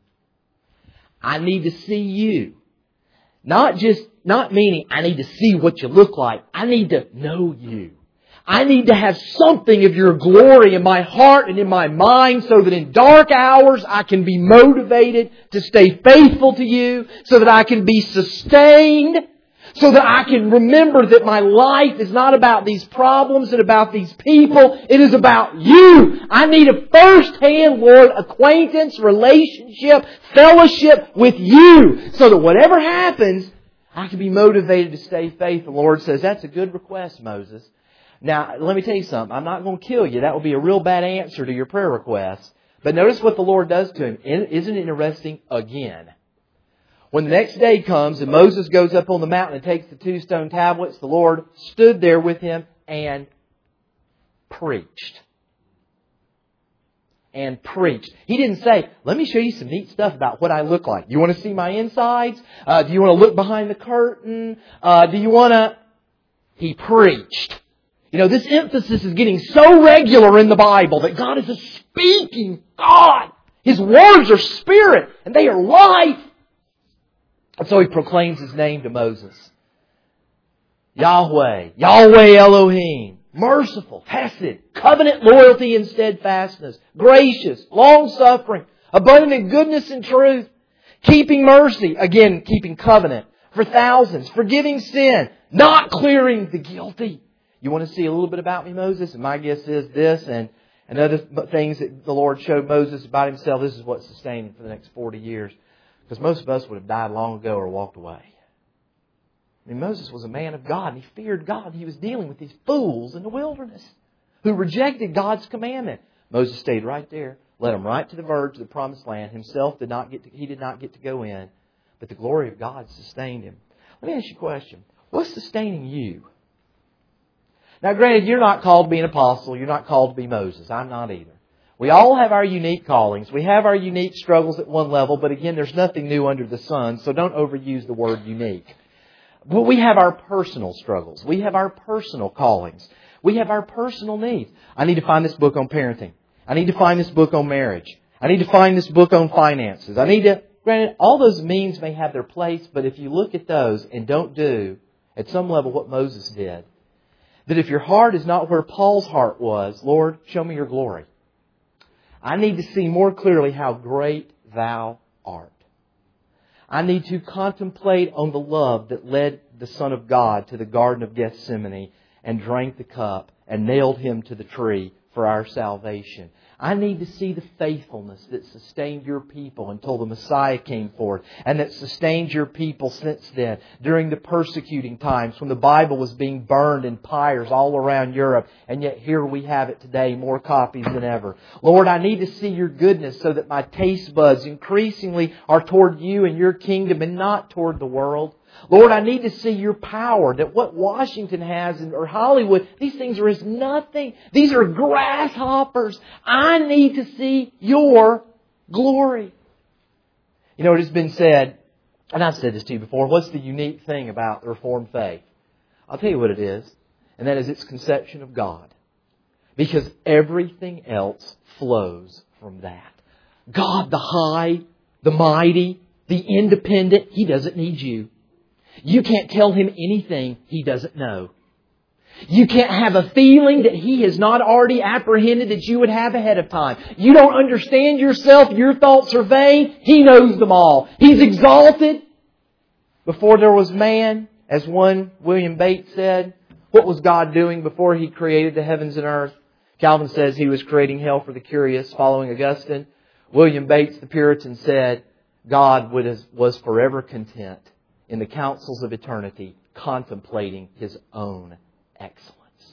I need to see you. Not just, not meaning I need to see what you look like. I need to know you. I need to have something of your glory in my heart and in my mind, so that in dark hours I can be motivated to stay faithful to you, so that I can be sustained, so that I can remember that my life is not about these problems and about these people. It is about you. I need a first-hand, Lord, acquaintance, relationship, fellowship with you, so that whatever happens, I can be motivated to stay faithful. The Lord says, that's a good request, Moses. Now, let me tell you something. I'm not going to kill you. That would be a real bad answer to your prayer request. But notice what the Lord does to him. Isn't it interesting? Again. When the next day comes and Moses goes up on the mountain and takes the two stone tablets, the Lord stood there with him and preached. And preached. He didn't say, let me show you some neat stuff about what I look like. Do you want to see my insides? Uh, do you want to look behind the curtain? Uh, do you want to... He preached. You know, this emphasis is getting so regular in the Bible that God is a speaking God. His words are spirit and they are life. And so He proclaims His name to Moses. Yahweh, Yahweh Elohim, merciful, hesed, covenant loyalty and steadfastness, gracious, long-suffering, abundant in goodness and truth, keeping mercy, again, keeping covenant for thousands, forgiving sin, not clearing the guilty. You want to see a little bit about me, Moses? And my guess is this and, and other things that the Lord showed Moses about Himself. This is what sustained Him for the next forty years. Because most of us would have died long ago or walked away. I mean, Moses was a man of God, and he feared God. He was dealing with these fools in the wilderness who rejected God's commandment. Moses stayed right there, led them right to the verge of the promised land. Himself did not get to, he did not get to go in, but the glory of God sustained him. Let me ask you a question. What's sustaining you? Now, granted, you're not called to be an apostle. You're not called to be Moses. I'm not either. We all have our unique callings. We have our unique struggles at one level, but again, there's nothing new under the sun, so don't overuse the word unique. But we have our personal struggles. We have our personal callings. We have our personal needs. I need to find this book on parenting. I need to find this book on marriage. I need to find this book on finances. I need to, granted, all those means may have their place, but if you look at those and don't do, at some level, what Moses did, that if your heart is not where Paul's heart was, Lord, show me your glory. I need to see more clearly how great Thou art. I need to contemplate on the love that led the Son of God to the Garden of Gethsemane and drank the cup and nailed Him to the tree for our salvation. I need to see the faithfulness that sustained your people until the Messiah came forth, and that sustained your people since then during the persecuting times when the Bible was being burned in pyres all around Europe, and yet here we have it today, more copies than ever. Lord, I need to see your goodness so that my taste buds increasingly are toward you and your kingdom and not toward the world. Lord, I need to see your power, that what Washington has or Hollywood, these things are as nothing. These are grasshoppers. I need to see your glory. You know, it has been said, and I've said this to you before, what's the unique thing about the Reformed faith? I'll tell you what it is, and that is its conception of God. Because everything else flows from that. God, the high, the mighty, the independent, He doesn't need you. You can't tell Him anything He doesn't know. You can't have a feeling that He has not already apprehended that you would have ahead of time. You don't understand yourself. Your thoughts are vain. He knows them all. He's exalted. Before there was man, as one William Bates said, what was God doing before He created the heavens and earth? Calvin says He was creating hell for the curious, following Augustine. William Bates, the Puritan, said God was forever content in the councils of eternity, contemplating His own excellence.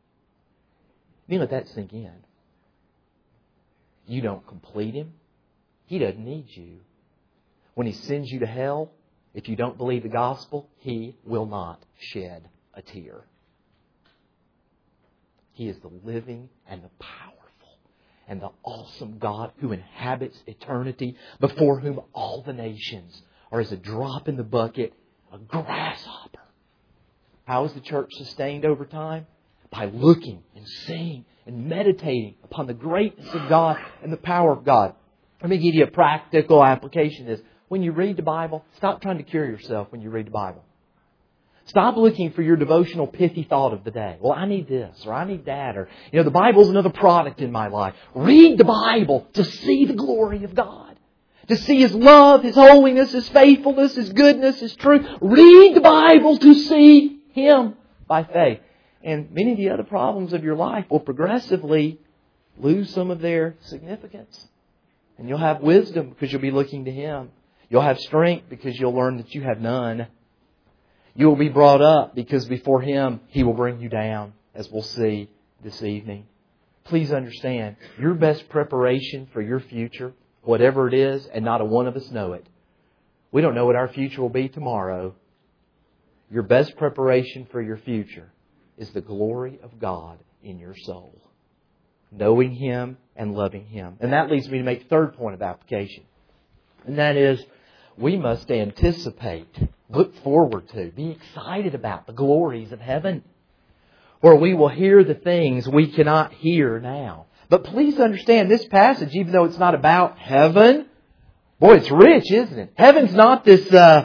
You let that sink in. You don't complete Him. He doesn't need you. When He sends you to hell, if you don't believe the gospel, He will not shed a tear. He is the living and the powerful and the awesome God who inhabits eternity, before whom all the nations are as a drop in the bucket, a grasshopper. How is the church sustained over time? By looking and seeing and meditating upon the greatness of God and the power of God. Let me give you a practical application of this. When you read the Bible, stop trying to cure yourself when you read the Bible. Stop looking for your devotional pithy thought of the day. Well, I need this or I need that, or, you know, the Bible's another product in my life. Read the Bible to see the glory of God. To see His love, His holiness, His faithfulness, His goodness, His truth. Read the Bible to see Him by faith. And many of the other problems of your life will progressively lose some of their significance. And you'll have wisdom because you'll be looking to Him. You'll have strength because you'll learn that you have none. You will be brought up because before Him, He will bring you down, as we'll see this evening. Please understand, your best preparation for your future, whatever it is, and not a one of us know it. We don't know what our future will be tomorrow. Your best preparation for your future is the glory of God in your soul. Knowing Him and loving Him. And that leads me to make the third point of application. And that is, we must anticipate, look forward to, be excited about the glories of heaven, where we will hear the things we cannot hear now. But please understand, this passage, even though it's not about heaven, boy, it's rich, isn't it? Heaven's not this uh,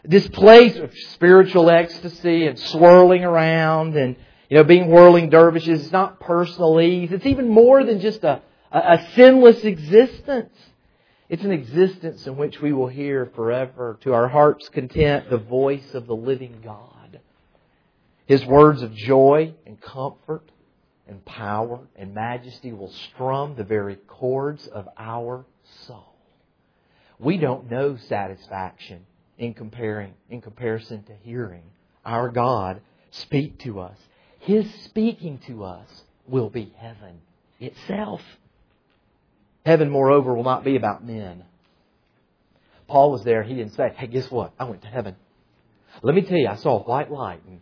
this place of spiritual ecstasy and swirling around and, you know, being whirling dervishes. It's not personal ease. It's even more than just a, a, a sinless existence. It's an existence in which we will hear forever, to our heart's content, the voice of the living God. His words of joy and comfort and power and majesty will strum the very chords of our soul. We don't know satisfaction in comparing, in comparison to hearing our God speak to us. His speaking to us will be heaven itself. Heaven, moreover, will not be about men. Paul was there. He didn't say, hey, guess what? I went to heaven. Let me tell you, I saw a white light. And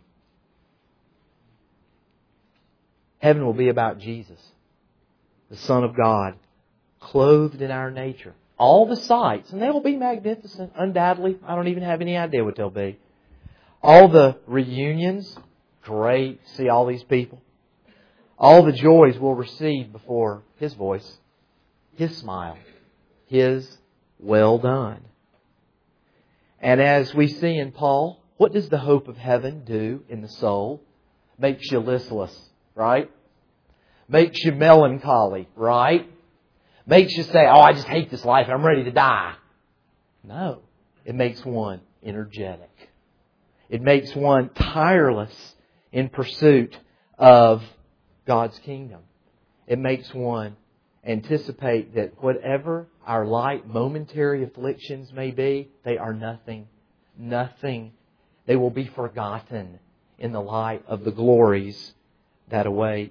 heaven will be about Jesus, the Son of God, clothed in our nature. All the sights, and they will be magnificent, undoubtedly. I don't even have any idea what they'll be. All the reunions, great, see all these people. All the joys we'll receive before His voice, His smile, His well done. And as we see in Paul, what does the hope of heaven do in the soul? Makes you listless, right? Makes you melancholy, right? Makes you say, oh, I just hate this life. I'm ready to die. No. It makes one energetic. It makes one tireless in pursuit of God's kingdom. It makes one anticipate that whatever our light, momentary afflictions may be, they are nothing. Nothing. They will be forgotten in the light of the glories that await.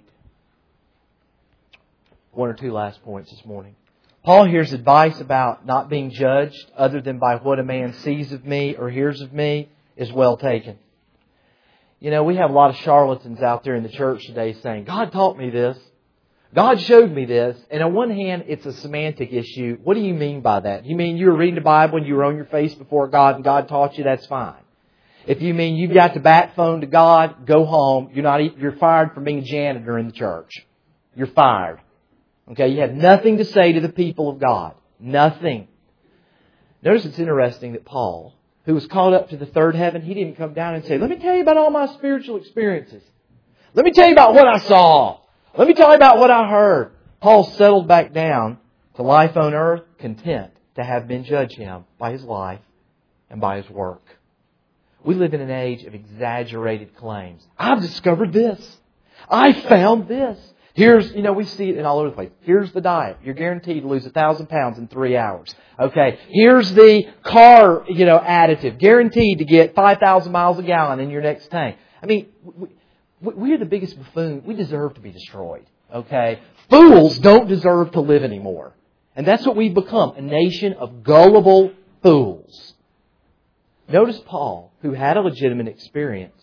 One or two last points this morning. Paul hears advice about not being judged other than by what a man sees of me or hears of me is well taken. You know, we have a lot of charlatans out there in the church today saying, God taught me this. God showed me this. And on one hand, it's a semantic issue. What do you mean by that? You mean you were reading the Bible and you were on your face before God and God taught you? That's fine. If you mean you've got the bat phone to God, go home. You're not. You're fired from being a janitor in the church. You're fired. Okay, you have nothing to say to the people of God. Nothing. Notice it's interesting that Paul, who was called up to the third heaven, he didn't come down and say, let me tell you about all my spiritual experiences. Let me tell you about what I saw. Let me tell you about what I heard. Paul settled back down to life on earth, content to have men judge him by his life and by his work. We live in an age of exaggerated claims. I've discovered this. I found this. Here's, you know, we see it in all over the place. Here's the diet. You're guaranteed to lose a thousand pounds in three hours. Okay. Here's the car, you know, additive. Guaranteed to get five thousand miles a gallon in your next tank. I mean, we, we're the biggest buffoon. We deserve to be destroyed. Okay. Fools don't deserve to live anymore. And that's what we've become. A nation of gullible fools. Notice Paul, who had a legitimate experience,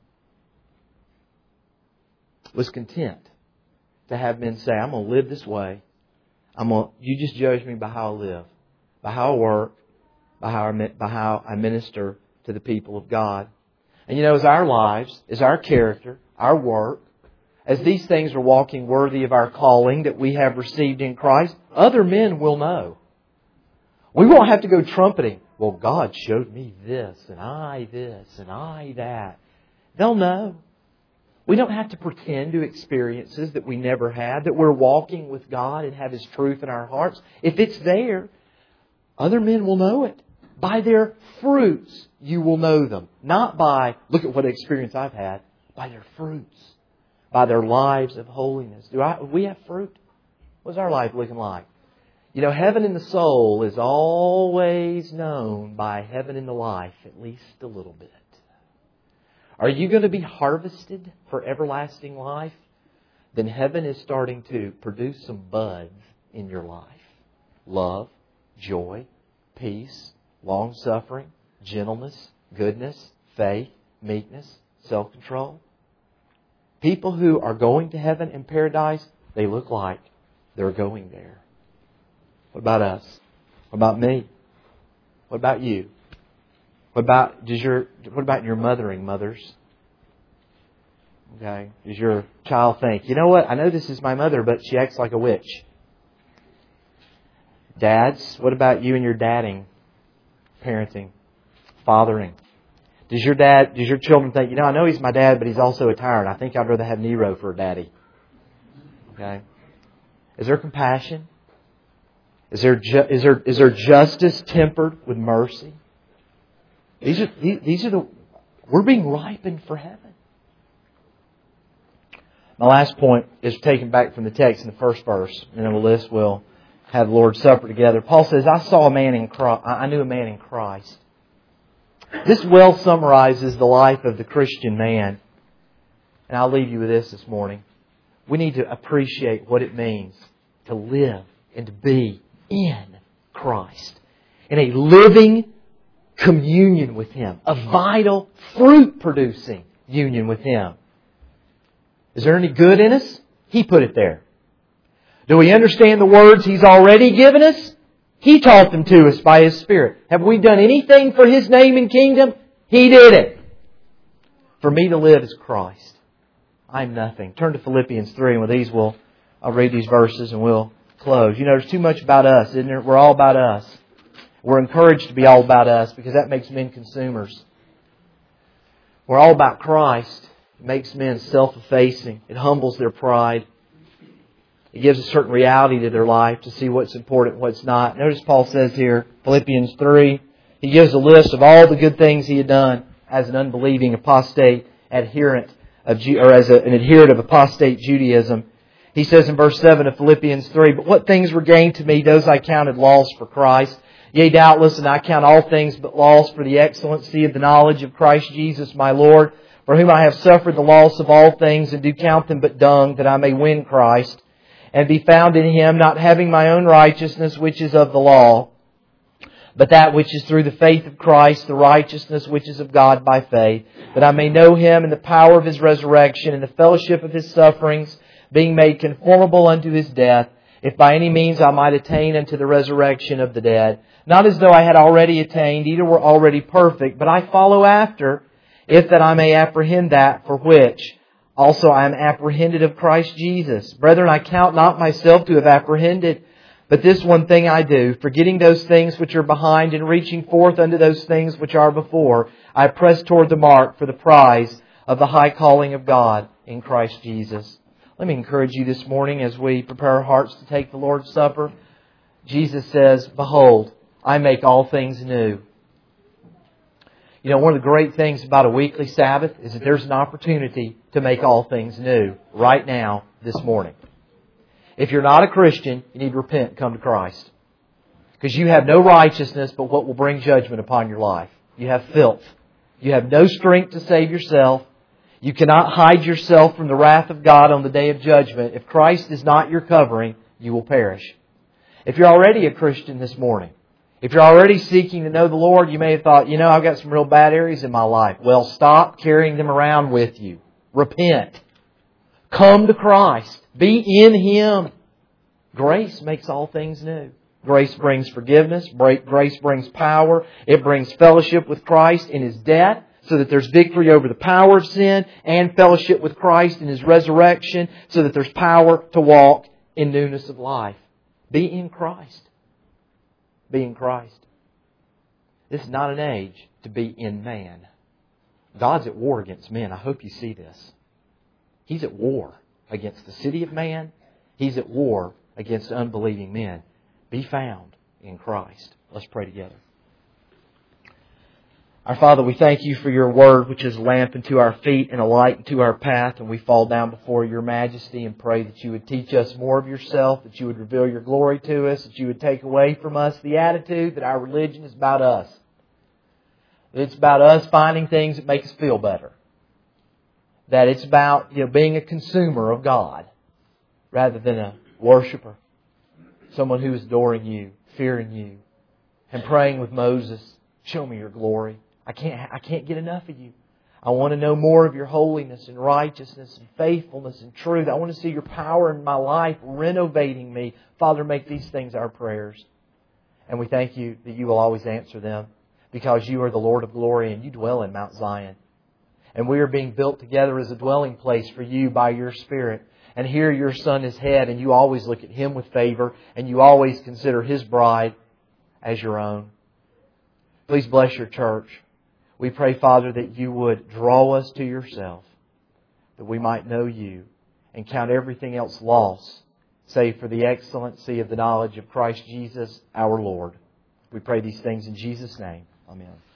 was content to have men say, I'm going to live this way. I'm going to, you just judge me by how I live, by how I work, by how I, by how I minister to the people of God. And you know, as our lives, as our character, our work, as these things are walking worthy of our calling that we have received in Christ, other men will know. We won't have to go trumpeting, well, God showed me this, and I this, and I that. They'll know. We don't have to pretend to experiences that we never had, that we're walking with God and have His truth in our hearts. If it's there, other men will know it. By their fruits you will know them. Not by, look at what experience I've had, by their fruits. By their lives of holiness. Do I, we have fruit? What's our life looking like? You know, heaven in the soul is always known by heaven in the life, at least a little bit. Are you going to be harvested for everlasting life? Then heaven is starting to produce some buds in your life. Love, joy, peace, long-suffering, gentleness, goodness, faith, meekness, self-control. People who are going to heaven and paradise, they look like they're going there. What about us? What about me? What about you? What about does your what about your mothering mothers? Okay. Does your child think, you know what, I know this is my mother, but she acts like a witch? Dads, what about you and your dadding, parenting? Fathering. Does your dad, does your children think, you know, I know he's my dad, but he's also a tyrant. I think I'd rather have Nero for a daddy. Okay? Is there compassion? Is there, ju- is there, is there justice tempered with mercy? These are, these are the, we're being ripened for heaven. My last point is taken back from the text in the first verse. And then Melissa will have the Lord's Supper together. Paul says, I saw a man in Christ. I knew a man in Christ. This well summarizes the life of the Christian man. And I'll leave you with this this morning. We need to appreciate what it means to live and to be in Christ. In a living communion with Him. A vital, fruit-producing union with Him. Is there any good in us? He put it there. Do we understand the words He's already given us? He taught them to us by His Spirit. Have we done anything for His name and kingdom? He did it. For me to live is Christ. I'm nothing. Turn to Philippians three, and with these we'll, I'll read these verses and we'll close. You know, there's too much about us, isn't there? We're all about us. We're encouraged to be all about us because that makes men consumers. We're all about Christ. It makes men self-effacing. It humbles their pride. It gives a certain reality to their life to see what's important and what's not. Notice Paul says here, Philippians three, he gives a list of all the good things he had done as an unbelieving apostate adherent of, or as a, an adherent of apostate Judaism. He says in verse seven of Philippians three, but what things were gained to me, those I counted loss for Christ. Yea, doubtless, and I count all things but loss for the excellency of the knowledge of Christ Jesus my Lord, for whom I have suffered the loss of all things, and do count them but dung, that I may win Christ, and be found in Him, not having my own righteousness, which is of the law, but that which is through the faith of Christ, the righteousness which is of God by faith, that I may know Him in the power of His resurrection, and the fellowship of His sufferings, being made conformable unto His death, if by any means I might attain unto the resurrection of the dead. Not as though I had already attained, either were already perfect, but I follow after, if that I may apprehend that for which also I am apprehended of Christ Jesus. Brethren, I count not myself to have apprehended, but this one thing I do, forgetting those things which are behind and reaching forth unto those things which are before, I press toward the mark for the prize of the high calling of God in Christ Jesus. Let me encourage you this morning as we prepare our hearts to take the Lord's Supper. Jesus says, behold, I make all things new. You know, one of the great things about a weekly Sabbath is that there's an opportunity to make all things new right now, this morning. If you're not a Christian, you need to repent and come to Christ. Because you have no righteousness but what will bring judgment upon your life. You have filth. You have no strength to save yourself. You cannot hide yourself from the wrath of God on the day of judgment. If Christ is not your covering, you will perish. If you're already a Christian this morning, if you're already seeking to know the Lord, you may have thought, you know, I've got some real bad areas in my life. Well, stop carrying them around with you. Repent. Come to Christ. Be in Him. Grace makes all things new. Grace brings forgiveness. Grace brings power. It brings fellowship with Christ in His death, so that there's victory over the power of sin, and fellowship with Christ in His resurrection, so that there's power to walk in newness of life. Be in Christ. Be in Christ. This is not an age to be in man. God's at war against men. I hope you see this. He's at war against the city of man. He's at war against unbelieving men. Be found in Christ. Let's pray together. Our Father, we thank You for Your Word, which is a lamp unto our feet and a light unto our path. And we fall down before Your majesty and pray that You would teach us more of Yourself, that You would reveal Your glory to us, that You would take away from us the attitude that our religion is about us. That it's about us finding things that make us feel better. That it's about, you know, being a consumer of God rather than a worshiper. Someone who is adoring You, fearing You, and praying with Moses, show me Your glory. I can't, I can't get enough of You. I want to know more of Your holiness and righteousness and faithfulness and truth. I want to see Your power in my life renovating me. Father, make these things our prayers. And we thank You that You will always answer them, because You are the Lord of glory and You dwell in Mount Zion. And we are being built together as a dwelling place for You by Your Spirit. And here Your Son is head, and You always look at Him with favor, and You always consider His bride as Your own. Please bless Your church. We pray, Father, that You would draw us to Yourself, that we might know You and count everything else loss, save for the excellency of the knowledge of Christ Jesus our Lord. We pray these things in Jesus' name. Amen.